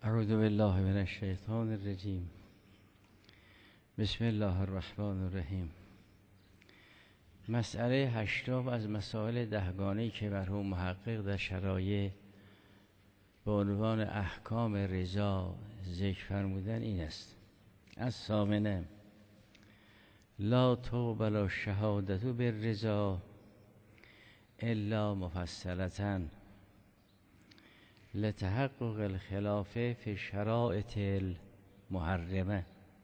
اعوذ بالله من الشیطان الرجیم. بسم الله الرحمن الرحیم. مسئله 8 از مسائل 10گانه‌ای که مرحوم محقق در شرایع به عنوان احکام رضا ذکر فرمودن این است: الثامنه لا تقبل الشهادة بالرضا الا مفصلة لتحقق الخلاف في الشرائط المحرمه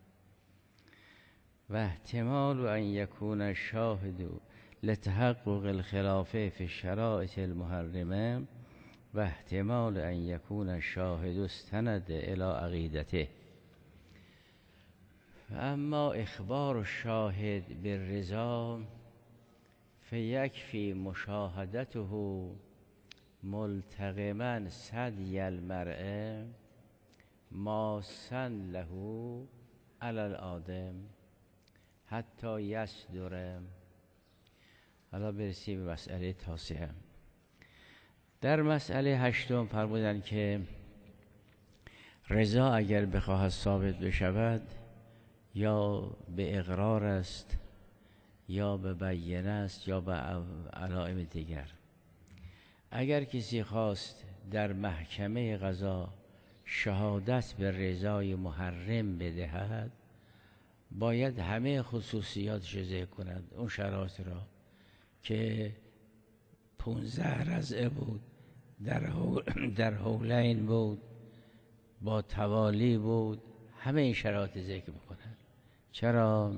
و احتمال ان یکون الشاهد لتحقق الخلاف في الشرائط المحرمه و احتمال ان یکون الشاهد استند الى عقیدته. اما اخبار الشاهد بالرضا فیکفی مشاهدته ملتقما ثدی المرء ماسا له علی الآدم حتی یصدر. حالا برسیم به مسئله 9. در مسئله 8 فرمودن که رضا اگر بخواهد ثابت بشود یا به اقرار است یا به بیینه است یا به علائم دیگر. اگر کسی خواست در محکمه قضا شهادت به رضای محرم بدهد، باید همه خصوصیاتش ذکر کند، اون شرایط را که 15 رضعه بود، در حولین بود، با توالی بود، همه این شرایط ذکر بکند. چرا؟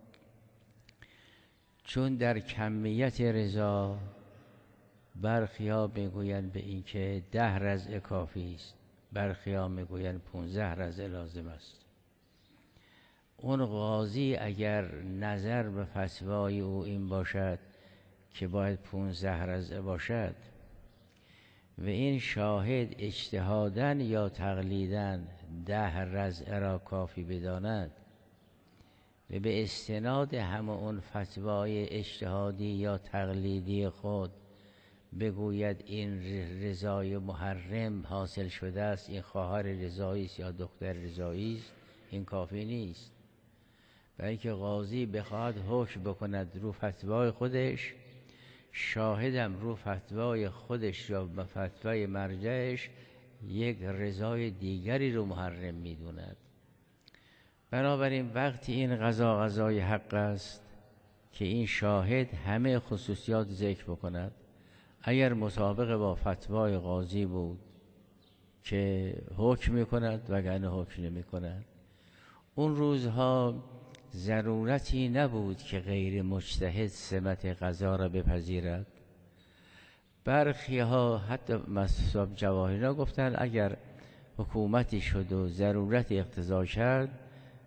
چون در کمیت رضا برخیا میگویند به این که 10 رضعه کافی است، برخیا میگویند 15 رضعه لازم است. اون قاضی اگر نظر به فتوای او این باشد که باید 15 رضعه باشد و این شاهد اجتهادا یا تقلیدا 10 رضعه را کافی بداند و به استناد همه اون فتوای اجتهادی یا تقلیدی خود بگوید این رضای محرم حاصل شده است، این خواهر رضایی است یا دختر رضایی است، این کافی نیست. برای اینکه قاضی بخواهد حکم بکند رو فتوای خودش، شاهدم رو فتوای خودش یا به فتوای مرجعش یک رضای دیگری رو محرم میدوند. بنابراین وقتی این قضای حق است که این شاهد همه خصوصیات ذکر بکند، اگر مطابق با فتوای قاضی بود که حکم میکند وگرنه حکم نمیکند. اون روزها ضرورتی نبود که غیر مجتهد سمت قضا را بپذیرد. برخی ها حتی مصحف جواهرینا گفتن اگر حکومتی شد و ضرورت اقتضا کرد،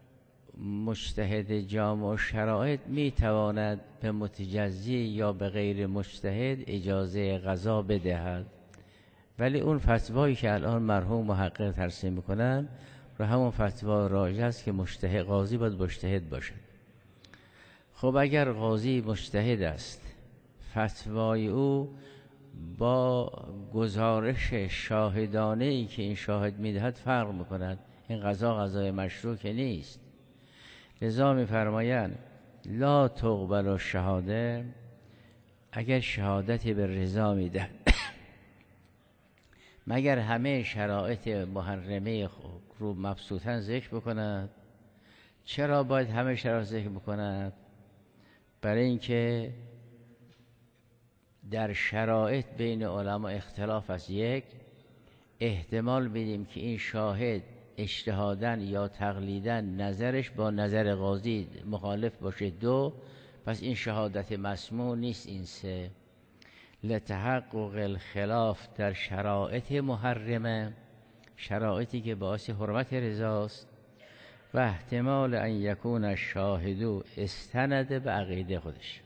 مجتهد جامع شرایط میتواند به متجزی یا به غیر مجتهد اجازه قضا بدهد. ولی اون فتوایی که الان مرحوم محقق ترسیم میکنن و همون فتوا راجع است که مجتهد قاضی باید مجتهد باشه. خب اگر قاضی مجتهد است، فتوای او با گزارش شاهدانه ای که این شاهد میدهد فرق میکند، این قضای مشروع که نیست. لذا میفرمایند لا تقبل الشهاده، اگر شهادتی به رضا میده مگر همه شرایط محرمه رو مبسوطاً ذکر بکند. چرا باید همه شرایط ذکر بکند؟ برای اینکه در شرایط بین علما اختلاف است. یک، احتمال بدیم که این شاهد اجتهادا یا تقلیدا نظرش با نظر قاضی مخالف باشه. دو، پس این شهادت مسموع نیست. این سه، لتحقق الخلاف در شرایط محرمه، شرایطی که باعث حرمت رضاست، و احتمال ان یکون الشاهد استند به عقیده خودش.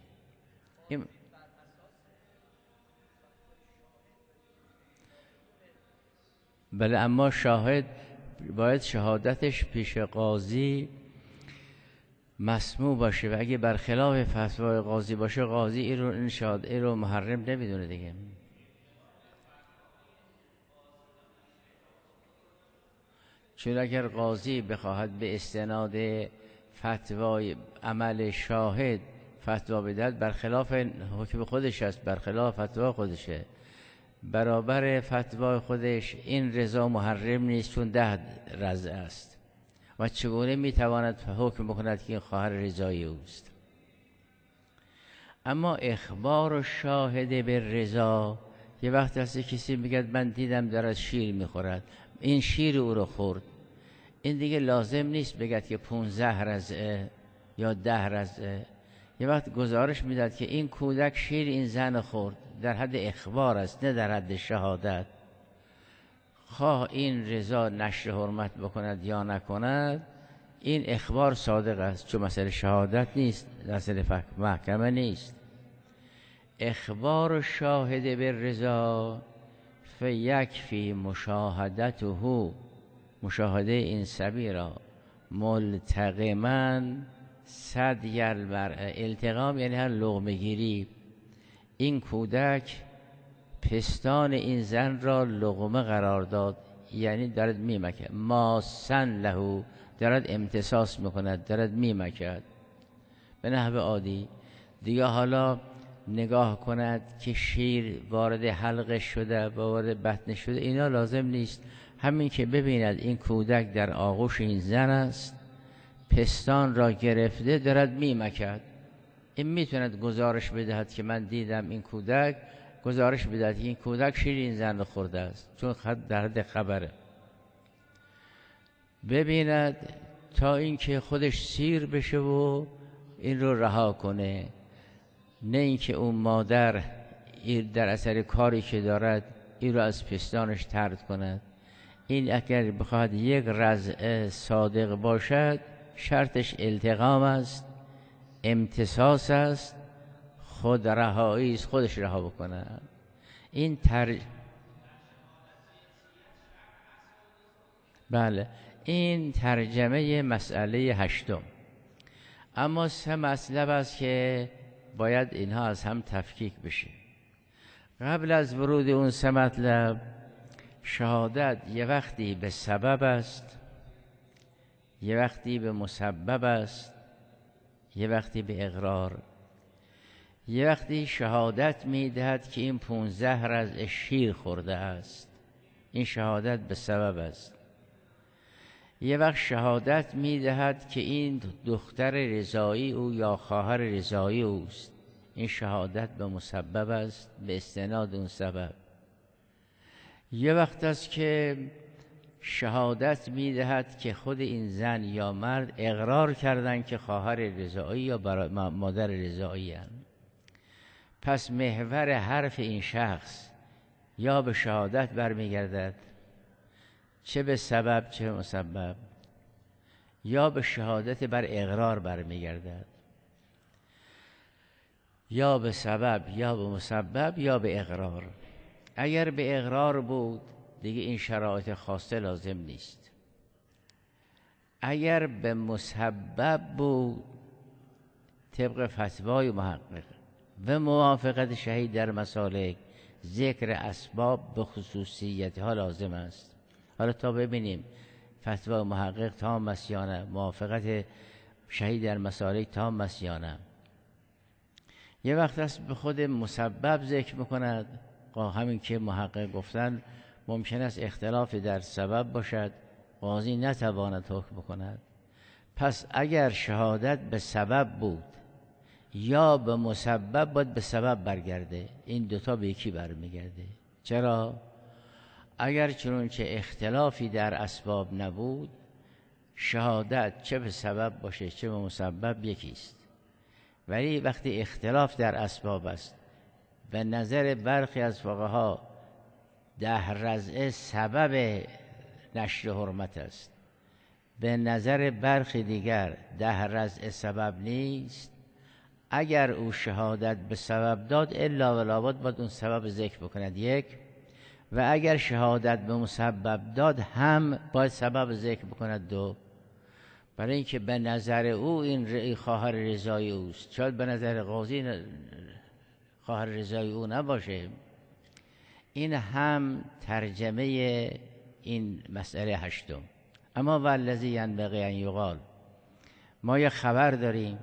بله، اما شاهد باید شهادتش پیش قاضی مسموع باشه و اگه برخلاف فتوای قاضی باشه، قاضی این رو محرم نمیدونه دیگه. چون اگر قاضی بخواهد به استناد فتوای عمل شاهد فتوا بدهد برخلاف حکم خودش است، برخلاف فتوا خودشه، برابر فتوای خودش این رضا محرم نیست چون 10 رضع است و چگونه میتواند حکم بکند که این خواهر رضای اوست. اما اخبار و شاهد به رضا، یه وقت هست کسی میگه من دیدم دارد شیر میخورد، این شیر او رو خورد، این دیگه لازم نیست بگد که 15 رضعه یا 10 رضعه. یه وقت گزارش میداد که این کودک شیر این زن خورد، در حد اخبار است نه در حد شهادت. خواه این رضا نشر حرمت بکند یا نکند، این اخبار صادق است، چون مسئله شهادت نیست، مسئله محکمه نیست. اخبار و شاهد به رضا فیکفی مشاهدته، مشاهده این صبی را ملتقما ثدی المرء، التقام یعنی هر لقمه گیری، این کودک پستان این زن را لقمه قرار داد، یعنی دارد میمکد، ماسن له، دارد امتصاص میکند، دارد میمکد به نحو عادی. دیگه حالا نگاه کند که شیر وارد حلقه شده و وارد بطن شده، اینا لازم نیست. همین که ببیند این کودک در آغوش این زن است، پستان را گرفته دارد میمکد، این میتوند گزارش بدهد که من دیدم این کودک، گزارش بدهد که این کودک شیر این زن رو خورده است، چون در حد خبره. ببیند تا اینکه خودش سیر بشه و این رو رها کنه، نه اینکه اون مادر در اثر کاری که دارد این رو از پستانش طرد کند. این اگر بخواهد یک رضع صادق باشد، شرطش التقام است، امتصاص است، خود رهایی است، خودش رها بکند. این بله، این ترجمه مسئله 8. اما 3 مطلب است که باید اینها از هم تفکیک بشه. قبل از ورود اون 3 مطلب، شهادت یه وقتی به سبب است، یه وقتی به مسبب است، یه وقتی به اقرار. یه وقتی شهادت میدهد که این 15 رضع شیر خورده است، این شهادت به سبب است. یه وقت شهادت میدهد که این دختر رضایی او یا خواهر رضایی اوست، این شهادت به مسبب است، به استناد اون سبب. یه وقت است که شهادت میدهد که خود این زن یا مرد اقرار کردن که خواهر رضایی یا مادر رضایی هستند. پس محور حرف این شخص یا به شهادت برمیگردد، چه به سبب چه به مسبب، یا به شهادت بر اقرار برمیگردد، یا به سبب یا به مسبب یا به اقرار. اگر به اقرار بود دیگه این شرایط خاصه لازم نیست. اگر به مسبب بود طبق فتوای محقق و موافقت شهید در مسالک، ذکر اسباب به خصوصیتها لازم است. حالا تا ببینیم فتوای محقق تام است یا نه، موافقت شهید در مسالک تام است یا نه. یه وقت است به خود مسبب ذکر میکند، همین که محقق گفتن ممکن است اختلافی در سبب باشد، قاضی نتواند حکم بکند. پس اگر شهادت به سبب بود یا به مسبب، باید به سبب برگرده، این دوتا به یکی برمیگرده. چرا؟ اگر چنانچه اختلافی در اسباب نبود، شهادت چه به سبب باشه چه به مسبب یکیست. ولی وقتی اختلاف در اسباب است، به نظر برخی از فقها 10 رضعه سبب نشر حرمت است، به نظر برخی دیگر 10 رضعه سبب نیست، اگر او شهادت به سبب داد الا و لابد باید اون سبب ذکر بکند، 1. و اگر شهادت به مسبب داد هم باید سبب ذکر بکند، 2. برای اینکه به نظر او این خواهر رضای اوست، شاید به نظر قاضی خواهر رضای او نباشه. این هم ترجمه این مسئله 8. اما والذی ینبغی ان یقال، ما یک خبر داریم،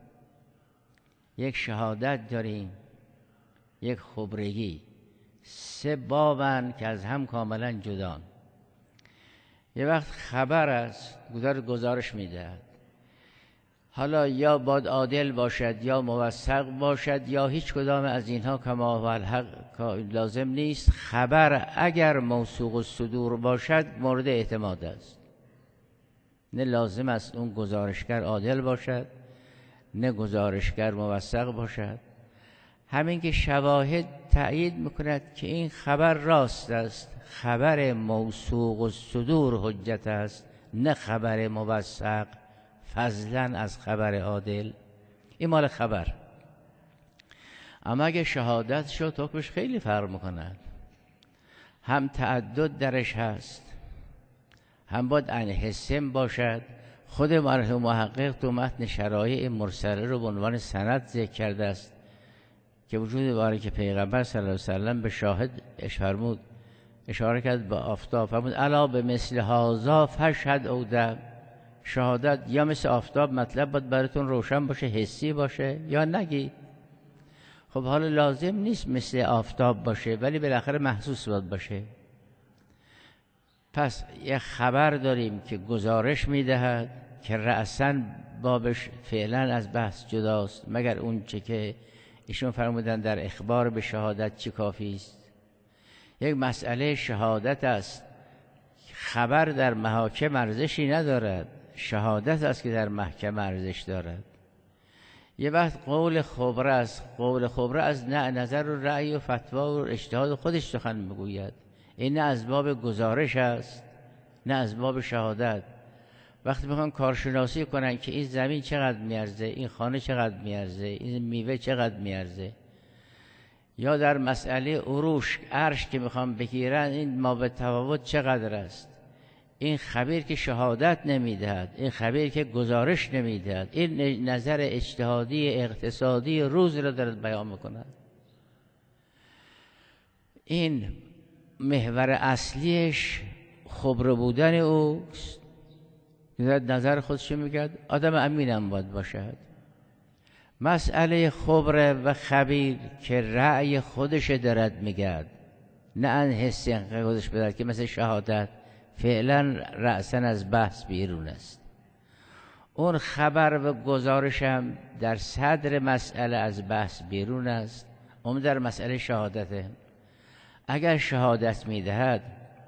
یک شهادت داریم، یک خبرگی. 3 بابن که از هم کاملا جدان. یه وقت خبر است، گزارش میدهد، حالا یا باید عادل باشد یا موثق باشد یا هیچ کدام از اینها کما هو الحق لازم نیست. خبر اگر موثوق الصدور باشد مورد اعتماد است. نه لازم است اون گزارشگر عادل باشد، نه گزارشگر موثق باشد. همین که شواهد تأیید میکند که این خبر راست است، خبر موثوق الصدور حجت است، نه خبر موثق فضلا از خبر عادل. این مال خبر. اما اگه شهادت شد حکمش خیلی فرق میکند. هم تعدد درش هست، هم باید انحسم باشد. خود مرحوم محقق تو متن شرایع مرسله رو به عنوان سند ذکر کرده است که وجود باره که پیغمبر صلی الله علیه وسلم به شاهد اشاره کرد به آفتاب، فرمود الا به مثل هذا فشهد او دم. شهادت یا مثل آفتاب مطلب باید براتون روشن باشه، حسی باشه، یا نگید. خب حالا لازم نیست مثل آفتاب باشه، ولی بالاخره محسوس باید باشه. پس یک خبر داریم که گزارش میدهد که رأساً بابش فعلا از بحث جداست، مگر اون چه که ایشون فرمودن در اخبار به شهادت چی کافی است. یک مسئله شهادت است. خبر در محاکم ارزشی ندارد، شهادت است که در محکمه ارزش دارد. یه وقت قول خبره است. قول خبره از نظر و رأی و فتوا و اجتهاد خودش سخن میگوید. این نه از باب گزارش است نه از باب شهادت. وقتی میخوان کارشناسی کنن که این زمین چقدر میارزه، این خانه چقدر میارزه، این میوه چقدر میارزه، یا در مسئله عروش عرش که میخوان بگیرن این ما به تفاوت چقدر است، این خبیر که شهادت نمیدهد، این خبیر که گزارش نمیدهد، این نظر اجتهادی اقتصادی روز را دارد بیان میکند. این محور اصلیش خبره بودن اوست. نظر خودش میگه آدم امینم باید باشد. مسئله خبره و خبیر که رأی خودش دارد میگه، نه ان حسی خودش بدهد که مثل شهادت فعلا رأساً از بحث بیرون است. اون خبر و گزارش هم در صدر مسئله از بحث بیرون است. اون در مسئله شهادته. اگر شهادت میدهد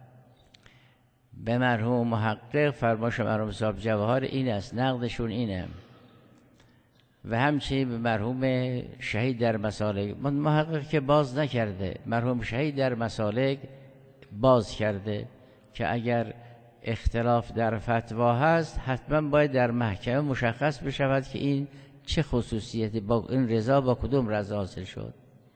به مرحوم محقق، فرمایش مرحوم صاحب جواهر این است، نقدشون اینه، و همچنین به مرحوم شهید در مسالک. محقق که باز نکرده، مرحوم شهید در مسالک باز کرده که اگر اختلاف در فتوا هست حتما باید در محکمه مشخص بشود که این چه خصوصیتی، با این رضا با کدوم رضا حاصل شد.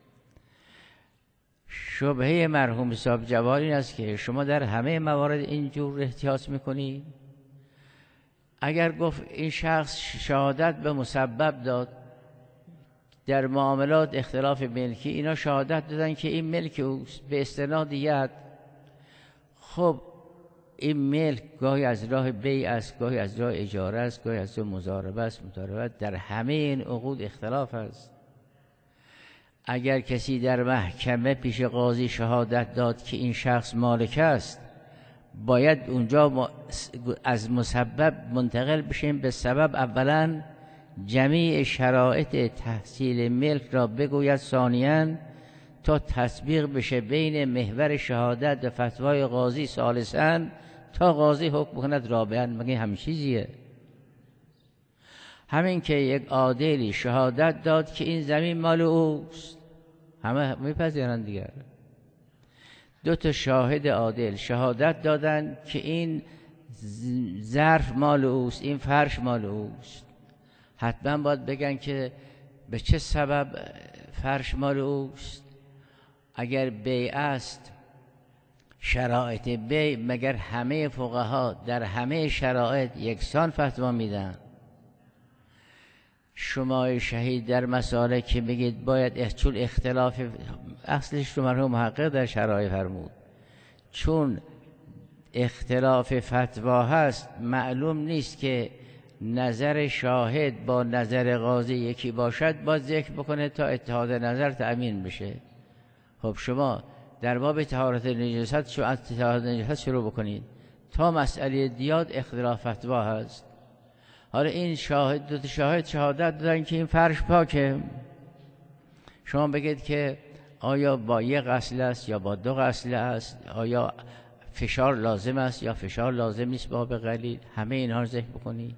شبهه مرحوم صاحب جواهر این است که شما در همه موارد اینجور احتیاط میکنید. اگر گفت این شخص شهادت به مسبب داد، در معاملات اختلاف ملکی اینا شهادت دادن که این ملک اوست به استناد ید، خب این ملک گاهی از راه بیع است، گاهی از راه اجاره است، گاهی از راه مضاربه است. مضاربت در همه این عقود اختلاف است. اگر کسی در محکمه پیش قاضی شهادت داد که این شخص مالک است، باید اونجا از مسبب منتقل بشیم به سبب. اولا جمیع شرایط تحصیل ملک را بگوید، ثانیاً تا تطبیق بشه بین محور شهادت و فتوای قاضی، ثالثاً تا قاضی حکم کند رابعاً. مگه همین چیزیه؟ همین که یک عادلی شهادت داد که این زمین مال اوست، همه میپذیرن دیگر. 2 شاهد عادل شهادت دادن که این ظرف مال اوست، این فرش مال اوست، حتما باید بگن که به چه سبب فرش مال اوست. اگر بیع است، شرایط بیع مگر همه فقها در همه شرایط یکسان فتوا میدن؟ شما شهید در مسائل که میگید باید چون اختلاف اصلش رو مرحوم محقق در شرایع فرمود، چون اختلاف فتوا هست، معلوم نیست که نظر شاهد با نظر قاضی یکی باشد، باید ذکر بکنه تا اتحاد نظر تأمین بشه. خب شما در باب طهارت نجاست شما از طهارت نجاست شروع بکنید تا مسئله دیات اختلاف فتوا هست. حالا این شاهد، دو تا شاهد شهادت دادن که این فرش پاکه، شما بگید که آیا با یک غسل است یا با دو غسل است، آیا فشار لازم است یا فشار لازم نیست با آب قلیل، همه اینها رو ذکر بکنید.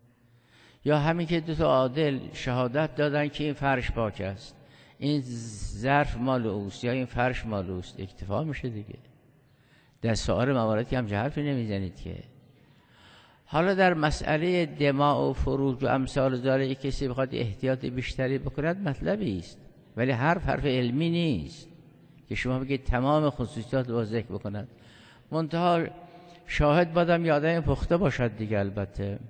یا همین که دو تا عادل شهادت دادن که این فرش پاک است، این ظرف مال اوست یا این فرش مال اوست، اکتفا میشه دیگه. در سایر مواردی هم حرفی نمیزنید که. حالا در مسئله دماء و فروج و امثال ذالک کسی بخواد احتیاط بیشتری بکند مطلبی است، ولی حرف علمی نیست که شما بگید تمام خصوصیات رو ذکر بکند. منتها شاهد بادم یادم پخته باشد دیگه. البته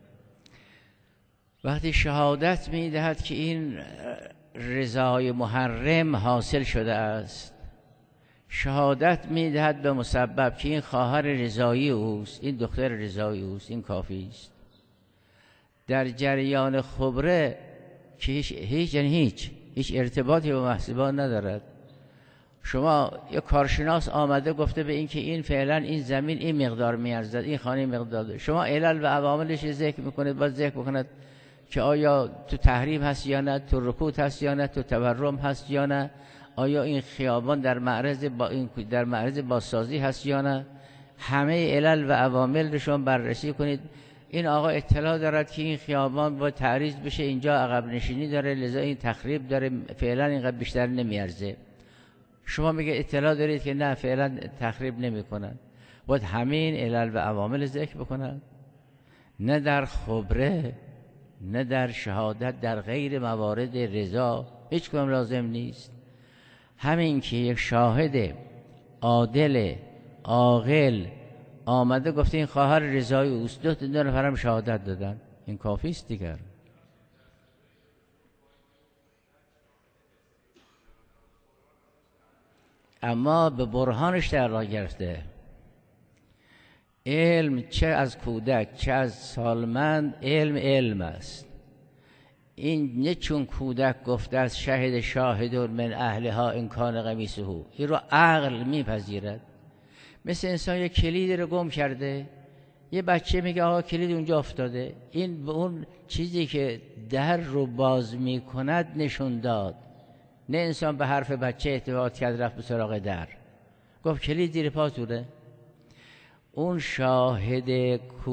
وقتی شهادت میدهد که این رضای محرم حاصل شده است، شهادت میدهد به مسبب که این خواهر رضایی اوست، این دختر رضایی اوست، این کافی است. در جریان خبره که هیچ ارتباطی با محسوبان ندارد. شما یک کارشناس آمده گفته به این که این فعلا این زمین این مقدار میارزد، این خانه مقدار داره. شما علل و عواملش ذکر میکنید، باید ذکر بکند که آیا تو تحریم هست یا نه، تو رکوت هست یا نه، تو تورم هست یا نه، آیا این خیابان در معرض بازسازی هست یا نه. همه علل و عوامل رو شما بررسی کنید. این آقا اطلاع دارد که این خیابان با تعریض بشه، اینجا عقب نشینی داره، لذا این تخریب داره، فعلا اینقدر بیشتر نمیارزه. شما میگه اطلاع دارید که نه فعلا تخریب نمیکنن. باید همین علل و عوامل ذکر بکنن، نه در خبره نه در شهادت، در غیر موارد رضا هیچ کدام لازم نیست. همین که یک شاهد عادل عاقل آمده گفته این خواهر رضایی اوست، دو نفرم شهادت دادن، این کافی است دیگر. اما به برهانش تعلق گرفته. علم چه از کودک چه از سالمند، علم است. این نه چون کودک گفته از شهد شاهد من اهلها ان کان قمیصه، این رو عقل میپذیرد. مثل انسان یک کلید رو گم کرده، یه بچه میگه آقا کلید اونجا افتاده، این به اون چیزی که در رو باز میکند نشون داد. نه انسان به حرف بچه اعتماد کرد رفت به سراغ در، گفت کلید زیر پا توره. اون شاهد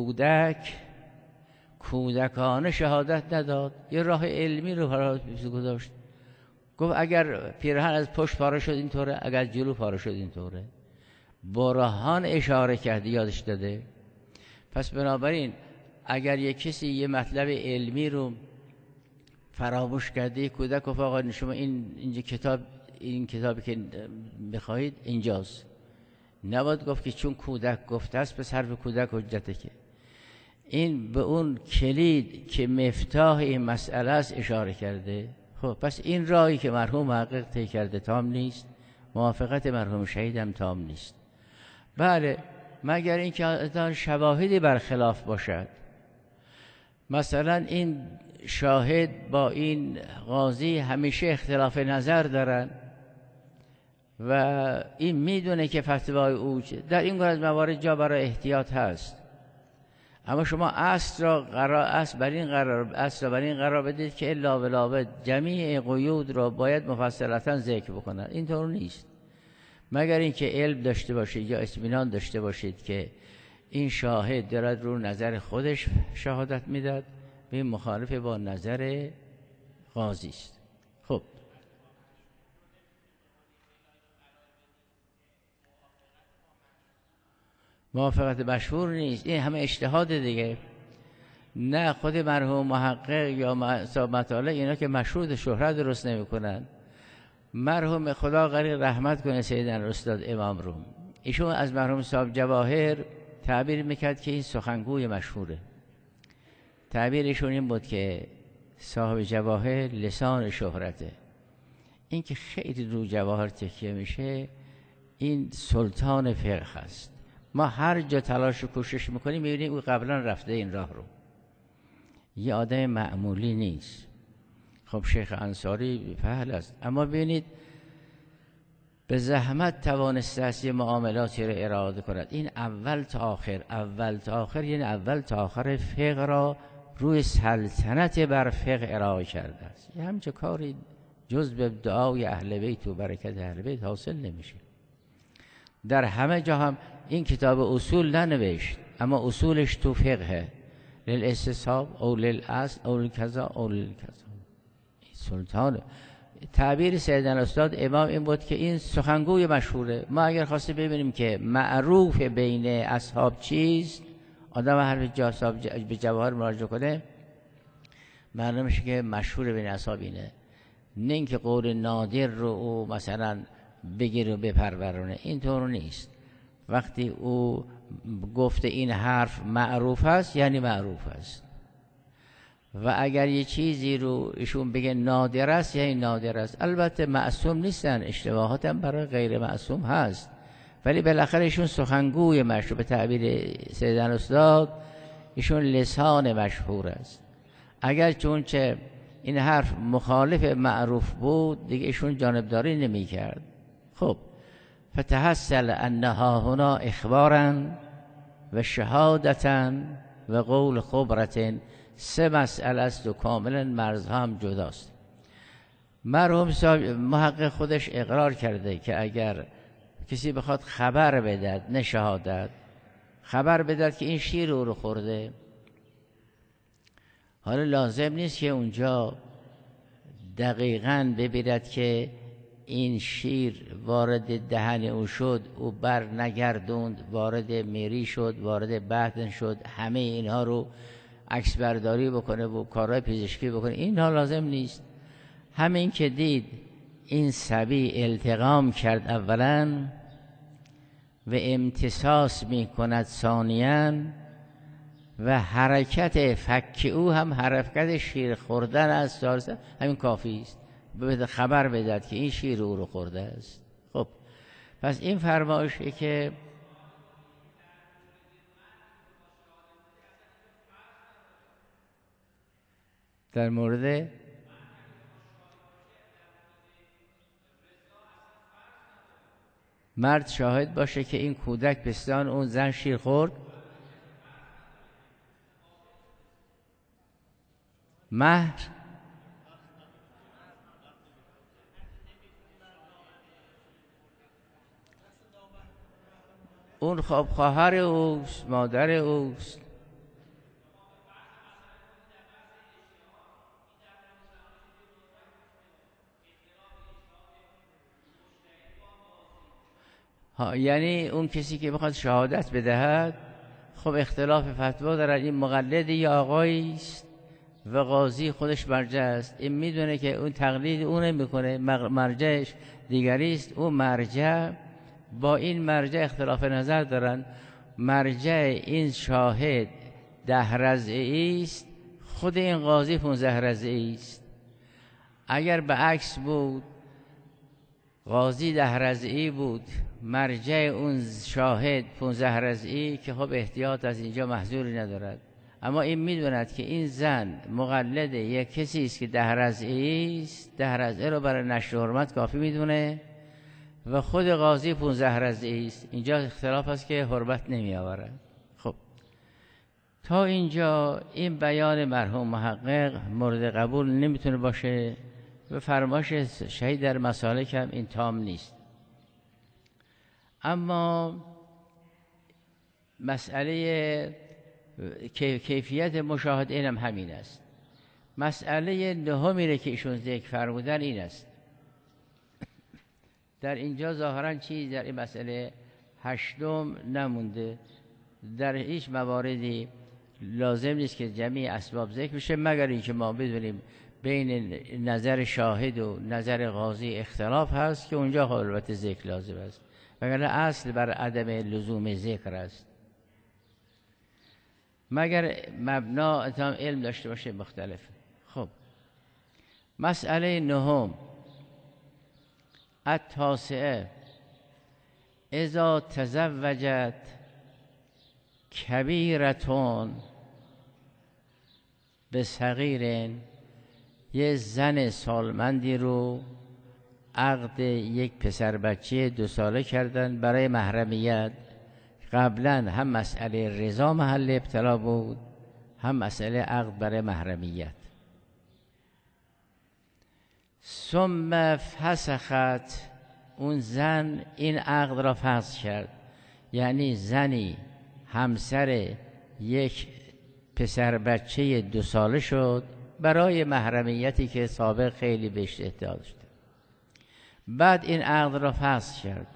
کودکانه شهادت نداد، یه راه علمی رو براش گذاشت. گفت اگر پیرهن از پشت پاره شد اینطوره، اگر جلو پاره شد اینطوره. برهان اشاره کرده، یادش داده. پس بنابراین اگر یک کسی یه مطلب علمی رو فراموش کرده، کودک گفت آقا شما این کتابی که بخواهید اینجاست، نباید گفت که چون کودک گفته است پس حرف کودک حجته. که این به اون کلید که مفتاح این مسئله است اشاره کرده. خب پس این راهی که مرحوم محقق طی کرده تام نیست، موافقت مرحوم شهید هم تام نیست. بله، مگر اینکه شواهدی برخلاف باشد. مثلا این شاهد با این قاضی همیشه اختلاف نظر دارن و این میدونه که فتوای او در این گونه از موارد جا برای احتیاط هست. اما شما اصل بر این قرار بدید که الا ولا جمیع قیود را باید مفصلتا ذکر بکنند. اینطور نیست. مگر اینکه علم داشته باشید یا اطمینان داشته باشید که این شاهد دارد رو نظر خودش شهادت میداد، به مخالف با نظر قاضی است. خب موافقت مشهور نیست، این همه اجتهاد دیگه. نه خود مرحوم محقق یا مطالع اینا که مشهور شهرت درست نمی‌کنن. مرحوم خدا غریق رحمت کنه سیدنا استاد امام روم، ایشون از مرحوم صاحب جواهر تعبیر میکرد که این سخنگوی مشهوره. تعبیرشون این بود که صاحب جواهر لسان شهرته. این که خیلی رو جواهر تکیه میشه، این سلطان فقه است. ما هر جا تلاش و کوشش میکنیم میبینیم او قبلا رفته این راه رو، یه آدم معمولی نیست. خب شیخ انصاری فعال است، اما ببینید به زحمت توانسته است یه معاملاتی رو اراده کند. این اول تا آخر یعنی اول تا آخر فقه را روی سلطنت بر فقه ارائه کرده است. یه همچه کاری جز به دعای اهل بیت و برکت اهل بیت حاصل نمیشه. در همه جا هم این کتاب اصول ننوشت، اما اصولش تو فقه، للاستصحاب او للاصل او للکذا او للکذا. سلطان تعبیر سیدنا استاد امام این بود که این سخنگوی مشهوره. ما اگر خواستیم ببینیم که معروف بین اصحاب چیست، آدم حرف به جواهر مراجعه کنه معلوم میشه که مشهور بین اصحاب اینه، نه اینکه قول نادر رو او مثلا بگیر و بپرورونه. اینطور نیست. وقتی او گفته این حرف معروف است یعنی معروف است، و اگر یه چیزی رو ایشون بگه نادر است یعنی نادر است. البته معصوم نیستن، اشتباهات هم برای غیر معصوم هست، ولی بالاخره ایشون سخنگوی مشهور، به تعبیر سیدنا استاد ایشون لسان مشهور است. اگر چونچه این حرف مخالف معروف بود دیگه ایشون جانبداری نمی کرد. خب فتحصل انها هنا اخبارا و شهادتا و قول خبرتن، سه مسئله است و کاملا مرزها هم جداست. مرحوم محقق خودش اقرار کرده که اگر کسی بخواد خبر بدد، نه شهادت، خبر بدد که این شیر او رو خورده، حالا لازم نیست که اونجا دقیقاً ببیند که این شیر وارد دهن او شد، او بر نگردوند، وارد میری شد، وارد بطن شد، همه اینها رو عکس برداری بکنه و کارهای پزشکی بکنه. اینها لازم نیست. همین که دید این صبی التقام کرد اولا و امتصاص می کند ثانیاً، و حرکت فک او هم حرکت شیر خوردن است، همین کافی است خبر بدهد که این شیر او رو خورده است. خب پس این فرمایشه که در مورد مرد شاهد باشه که این کودک پستان اون زن شیر خورد، مهر اون خب خواهر اوست، مادر اوست. یعنی اون کسی که بخواد شهادت بدهد، خب اختلاف فتوا دارد، این مقلد یا آقایی است و قاضی خودش مرجع است. این میدونه که اون تقلید اون میکنه، مرجعش دیگری است. اون مرجع با این مرجع اختلاف نظر دارن. مرجع این شاهد 10 رضعی است، خود این قاضی 15 رضعی است. اگر به عکس بود، قاضی 10 رضعی بود، مرجع اون شاهد 15 رضعی، که خب احتیاط از اینجا محذوری ندارد. اما این میدوند که این زن مقلد یک کسی است که 10 رضعی است، 10 رضعی رو برای نشر حرمت کافی میدونه، و خود قاضی 15 رضعی است. اینجا اختلاف است که حرمت نمی آورد. خب تا اینجا این بیان مرحوم محقق مورد قبول نمیتونه باشه و فرمایش شهید در مسالک هم این تام نیست. اما مسئله کیفیت مشاهده اینم همین است. مسئله نهمی که ایشون ذکر فرمودن این است. در اینجا ظاهرا چیزی در این مسئله 8 نمونده. در هیچ مواردی لازم نیست که جمعی اسباب ذکر بشه، مگر اینکه ما بدونیم بین نظر شاهد و نظر قاضی اختلاف هست که اونجا البته ذکر لازم است، وگرنه اصل بر عدم لزوم ذکر است، مگر مبنا علم داشته باشه مختلف. خب مسئله نهم، التاسعه، اذا تزوجت کبیرتون به صغیرن، یه زن سالمندی رو عقد یک پسر بچه 2 ساله کردن برای محرمیت. قبلا هم مسئله رضا محل ابتلا بود، هم مسئله عقد برای محرمیت. ثم فسخت، اون زن این عقد را فسخ کرد. یعنی زنی همسر یک پسر بچه 2 ساله شد برای محرمیتی که سابق خیلی بهش احتیاج داشت. بعد این عقد را فسخ کرد.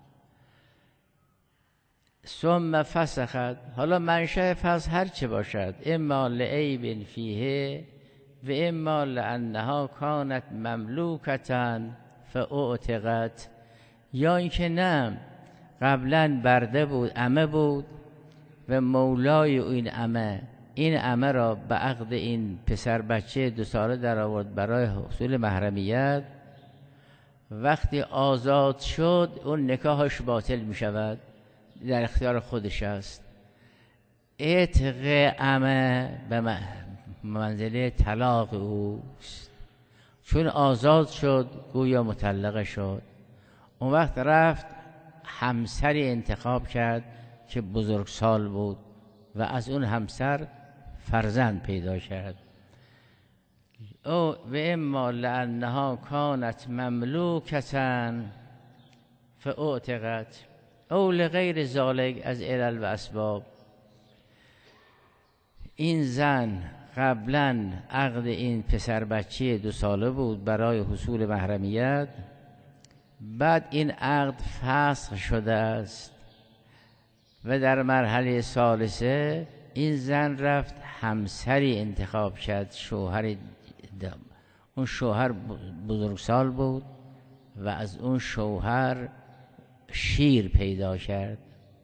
ثم فسخت، حالا منشأ فسخ هر چه باشد، اما لعیب فیه و اما لانها کانت مملوکة فاعتقت، یا اینکه نه قبلا برده بود، عمه بود و مولای این عمه این عمه را به عقد این پسر بچه 2 ساله در آورد برای حصول محرمیت. وقتی آزاد شد اون نکاحش باطل می شود، در اختیار خودش است. عتق عمه به منزله طلاق اوست، چون آزاد شد گویا مطلقه شد. اون وقت رفت همسری انتخاب کرد که بزرگسال بود و از اون همسر فرزند پیدا کرد. او و اما لانها کانت مملوکة فاعتقت او لغیر ذالک از علل و اسباب. این زن قبلا عقد این پسر بچه 2 ساله بود برای حصول محرمیت، بعد این عقد فسخ شده است و در مرحله ثالثه این زن رفت همسری انتخاب کرد، شوهر اون شوهر بزرگسال بود و از اون شوهر شیر پیدا کرد.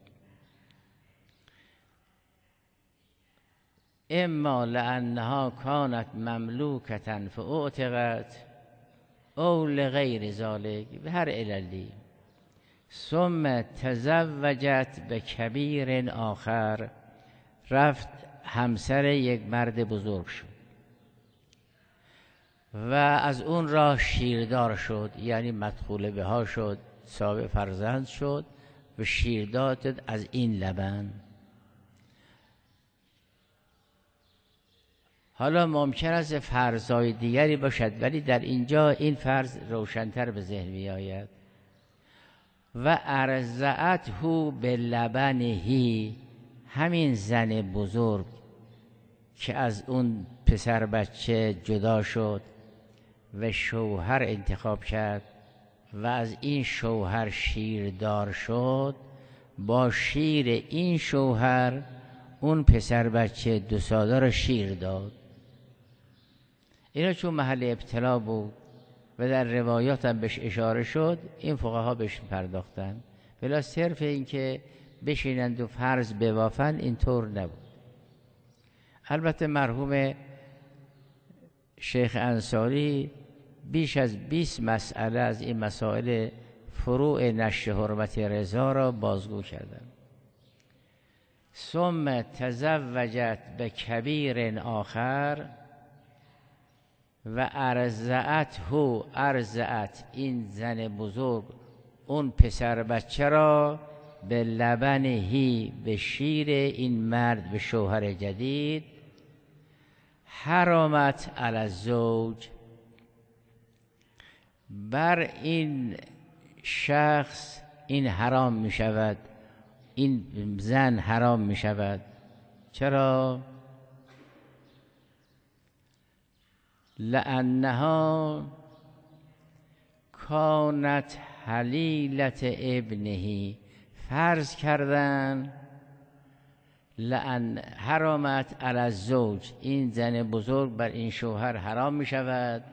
اما لانها کانت مملوکة فاعتقت او لغیر ذالک، به هر عللی. ثم تزوجت به کبیر آخر، رفت همسر یک مرد بزرگ شد و از اون راه شیردار شد، یعنی مدخول بها شد، صاحب فرزند شد و شیر داد از این لبن. حالا ممکن است فرضای دیگری باشد، ولی در اینجا این فرض روشن‌تر به ذهن می آید. و ارضعته بلبنه، همین زن بزرگ که از اون پسر بچه جدا شد و شوهر انتخاب کرد و از این شوهر شیردار شد، با شیر این شوهر اون پسر بچه 2 ساله را شیر داد. اینا چون محل ابتلا بود و در روایات هم بهش اشاره شد، این فقها بهش پرداختن. بلا صرف این که بشینند و فرض ببافن اینطور نبود. البته مرحوم شیخ انصاری بیش از 20 مسئله از این مسائل فروع نشر حرمت رضا را بازگو کردند. ثم تزوجت به کبیر آخر و ارضعت این زن بزرگ اون پسر بچه را به لبنهی، به شیر این مرد، به شوهر جدید. حرامت علی الزوج، بر این شخص این حرام می شود، این زن حرام می شود. چرا؟ لانها کانت حلیلت ابنهی، فرض کردن لان حرامت علی الزوج، این زن بزرگ بر این شوهر حرام می شود.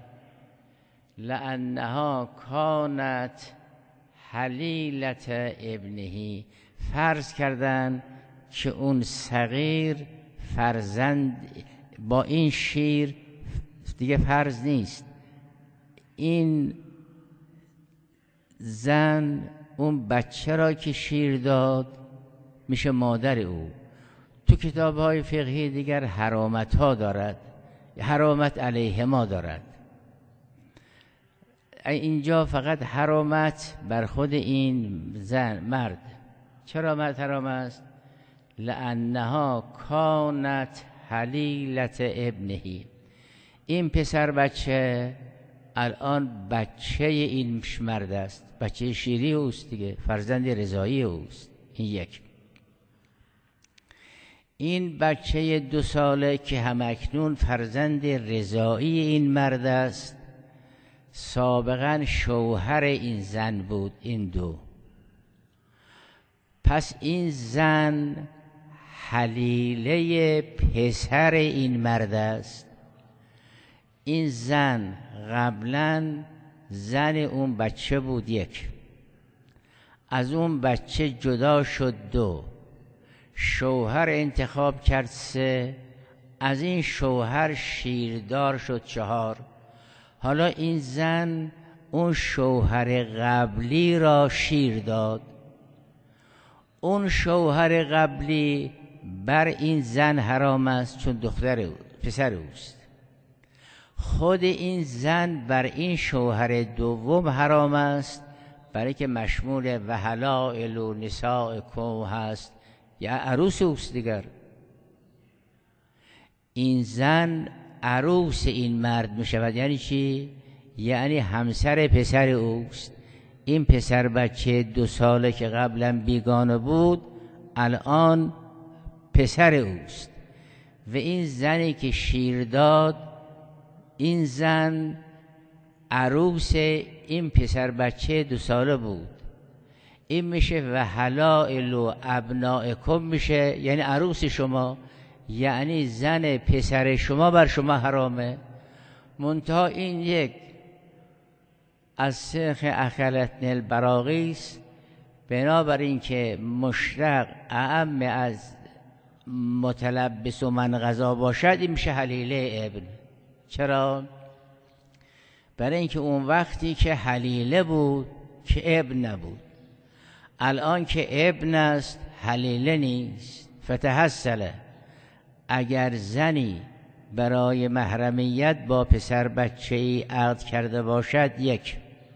لانها کانت حلیلت ابنهی، فرض کردن که اون صغیر فرزند با این شیر دیگه فرض نیست، این زن اون بچه را که شیر داد میشه مادر او، تو کتاب‌های فقهی دیگر حرامت ها دارد، حرامت علیه ما دارد. اینجا فقط حرامت بر خود این زن مرد. چرا مرد حرام است؟ لأنها کانت حلیلت ابنهی، این پسر بچه الان بچه این مرد است، بچه شیری اوست دیگه، فرزند رضایی اوست. این یک. این بچه 2 ساله که همکنون فرزند رضایی این مرد است، سابقا شوهر این زن بود. این 2. پس این زن حلیله پسر این مرد است. این زن قبلا زن اون بچه بود 1، از اون بچه جدا شد 2، شوهر انتخاب کرد 3، از این شوهر شیردار شد 4. حالا این زن اون شوهر قبلی را شیر داد. اون شوهر قبلی بر این زن حرام است چون پسر اوست. خود این زن بر این شوهر دوم حرام است، برای که مشمول و حلائل و نسائکم هست، یا عروس اوست دیگر. این زن عروس این مرد می شود. یعنی چی؟ یعنی همسر پسر اوست. این پسر بچه 2 ساله که قبلا بیگانه بود الان پسر اوست. و این زنی که شیر داد، این زن عروس این پسر بچه 2 ساله بود. این میشه و حلائل و ابنائکم میشه، یعنی عروس شما، یعنی زن پسر شما بر شما حرامه. منتها این یک از سیخ اخلتن البراغیس، بنابراین که مشتق اعم از متلبس و من غذا باشد، این میشه حلیله ابن. چرا؟ برای اینکه اون وقتی که حلیله بود که ابن نبود، الان که ابن است حلیله نیست. فتحصله، اگر زنی برای محرمیت با پسر بچه ای عقد کرده باشد، 1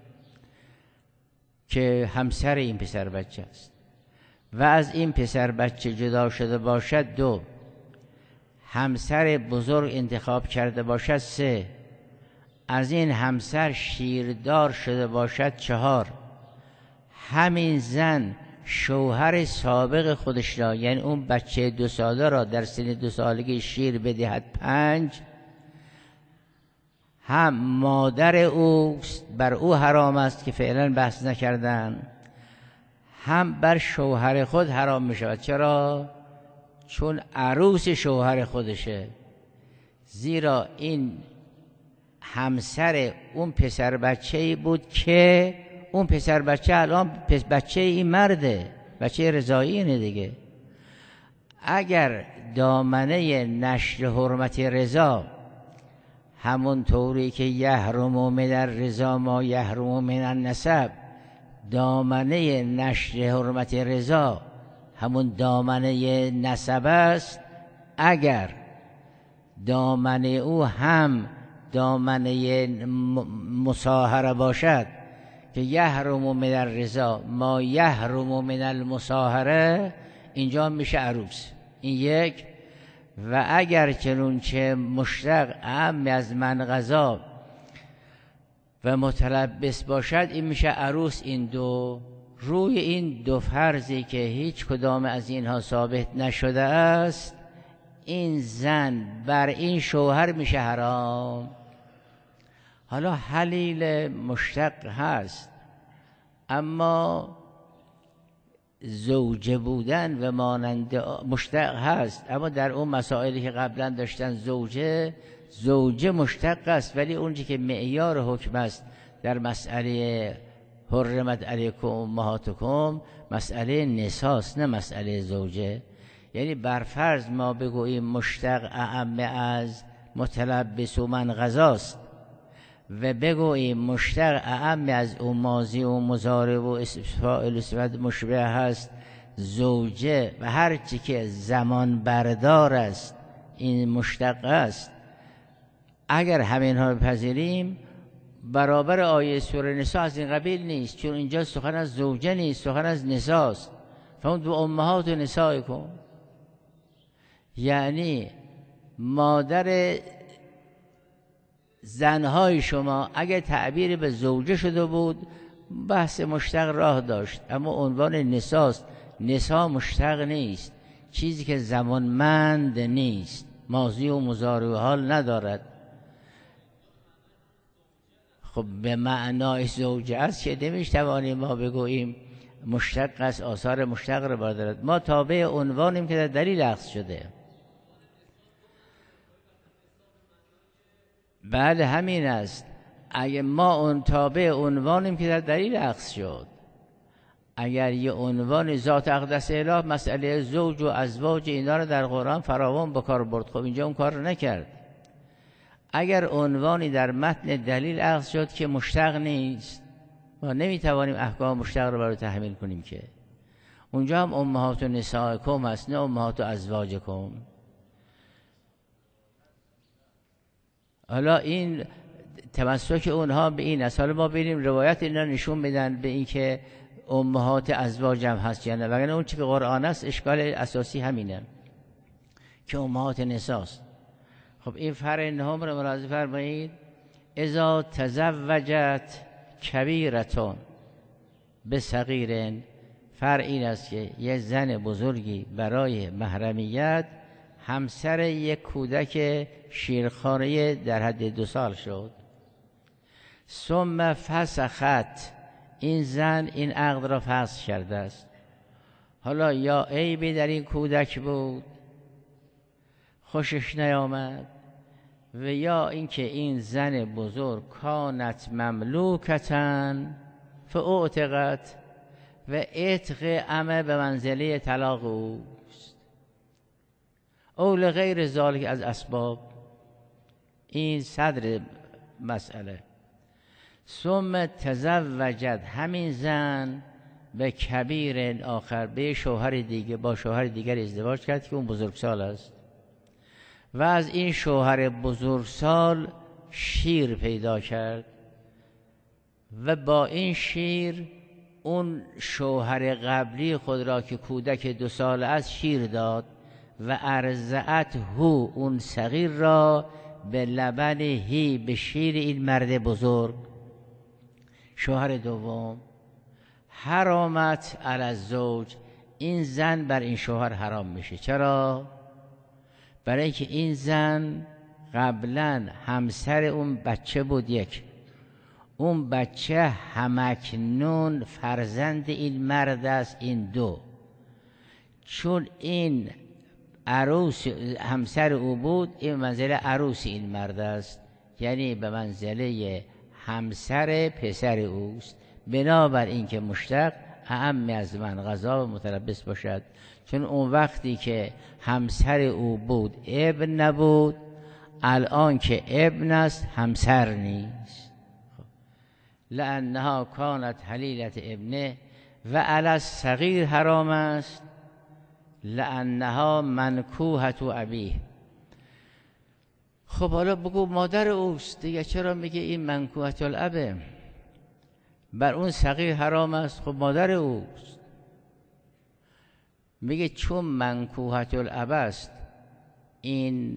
که همسر این پسر بچه است، و از این پسر بچه جدا شده باشد، 2 همسر بزرگ انتخاب کرده باشد، 3 از این همسر شیردار شده باشد، 4 همین زن شوهر سابق خودش را، یعنی اون بچه 2 ساله را در سن 2 سالگی شیر بدهد، 5 هم مادر اوست، بر او حرام است که فعلا بحث نکردن، هم بر شوهر خود حرام می شود. چرا؟ چون عروس شوهر خودشه. زیرا این همسر اون پسر بچه‌ای بود که اون پسر بچه الان بچه این مرده، بچه رضایی اینه دیگه. اگر دامنه نشر حرمت رضا همون طوری که یحرم من الرضا ما یحرم من النسب، دامنه نشر حرمت رضا همون دامنه نسب است، اگر دامنه او هم دامنه مصاهره باشد که یحرم من الرضا ما یحرم من المصاهره، اینجا میشه عروس. این 1. و اگر چنونچه مشتق اعم از من غذا و متلبس باشد، این میشه عروس. این 2. روی این 2 فرضی که هیچ کدام از اینها ثابت نشده است، این زن بر این شوهر میشه حرام. حالا حلیل مشتق هست، اما زوجه بودن و مانند مشتق هست، اما در اون مسائلی که قبلا داشتن زوجه مشتق است، ولی اونجا که معیار حکم است در مسئله حرمت علیکم امهاتکم مسئله نساست، نه مسئله زوجه. یعنی برفرض ما بگوییم مشتق اعم از متلبس و من غذاست و بگوییم مشتق اعم از او ماضی و مضارع و اسم فاعل و صفت مشبه هست زوجه و هر چی که زمان بردار است این مشتق است، اگر همین ها بپذیریم برابر آیه سوره نساء از این قبیل نیست، چون اینجا سخن از زوجه نیست، سخن از نساست. فهم دو امهات و نساء کن، یعنی مادر زنهای شما. اگر تعبیر به زوجه شده بود بحث مشتق راه داشت، اما عنوان نساست. نساء مشتق نیست، چیزی که زمانمند نیست، ماضی و مضارع و حال ندارد. خب به معنای زوجه است که نمیشتوانیم ما بگوییم مشتق است، آثار مشتق را بردارد. ما تابع عنوانیم که در دلیل اخذ شده. بله همین است. اگه ما اون تابع عنوانیم که در دلیل اخذ شد، اگر یه عنوان ذات اقدس اله، مسئله زوج و ازواج اینا رو در قرآن فراوان به کار برد، خب اینجا اون کار رو نکرد. اگر عنوانی در متن دلیل اخذ شد که مشتق نیست، ما نمیتوانیم احکام مشتق رو برای تحمیل کنیم که اونجا هم امهات و نسائکم هست، نه امهات و ازواجکم. حالا این تمسک اونها به این است. حالا ما ببینیم روایت اینا نشون میدن به این که امهات ازواج هم هست یا نه، وگرنه اون چی که قرآن است اشکال اساسی همینه که امهات نساست. خب این فرع نهم رو ملاحظه فرمایید. اذا تزوجت کبیرتون به صغیرن، فرع این است که یه زن بزرگی برای محرمیت همسر یک کودک شیرخواره در حد 2 سال شد. ثم فسخت، این زن این عقد را فسخ کرده است. حالا یا عیبی در این کودک بود خوشش نیامد، و یا اینکه این زن بزرگ کانت مملوکتن فاعتقت، و عتق امه به منزله طلاق اوست، او لغیر ذالک از اسباب. این صدر مسئله. ثم تزوجت، همین زن به کبیر آخر، به شوهر دیگه، با شوهر دیگر ازدواج کرد که اون بزرگسال است، و از این شوهر بزرگسال شیر پیدا کرد و با این شیر اون شوهر قبلی خود را که کودک 2 ساله است شیر داد و ارضعت هو، اون صغیر را به لبن هی، به شیر این مرد بزرگ. شوهر دوم حرامت علی الزوج، این زن بر این شوهر حرام میشه. چرا؟ برای اینکه این زن قبلا همسر اون بچه بود، یک، اون بچه همکنون فرزند این مرد است، این 2. چون این عروس همسر او بود، این منزله عروس این مرد است، یعنی به منزله همسر پسر اوست. بنابر این که مشتق اعم از من قضا و متلبس باشد، چون اون وقتی که همسر او بود ابن نبود، الان که ابن است همسر نیست. لانها کانت حلیلت ابنه و علی الصغیر حرام است لانها منکوحة ابیه. خب حالا بگو مادر اوست دیگه، چرا میگه این منکوحة الابه؟ بر اون صغیر حرام است، خب مادر اوست. میگه چون منکوحة الاب است، این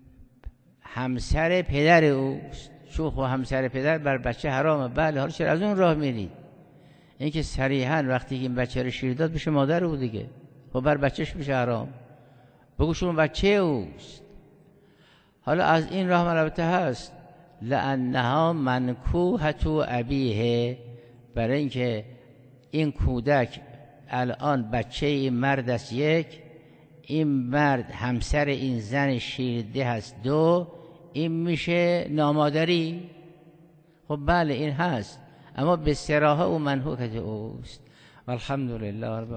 همسر پدر اوست، چون خب همسر پدر بر بچه حرامه. بله، حالا چرا از اون راه میرید؟ این که صریحاً وقتی که این بچه رو شیر داد بشه مادر او دیگه، خب بر بچهش میشه حرام. بگو چون بچه اوست. حالا از این راه البته هست لانها منکوحة ابیه، برای اینکه این کودک الان بچه این مرد است، یک، این مرد همسر این زن شیرده هست، 2، این میشه نامادری. خب بله این هست، اما به صراحه او منکوحة اوست. الحمدلله رب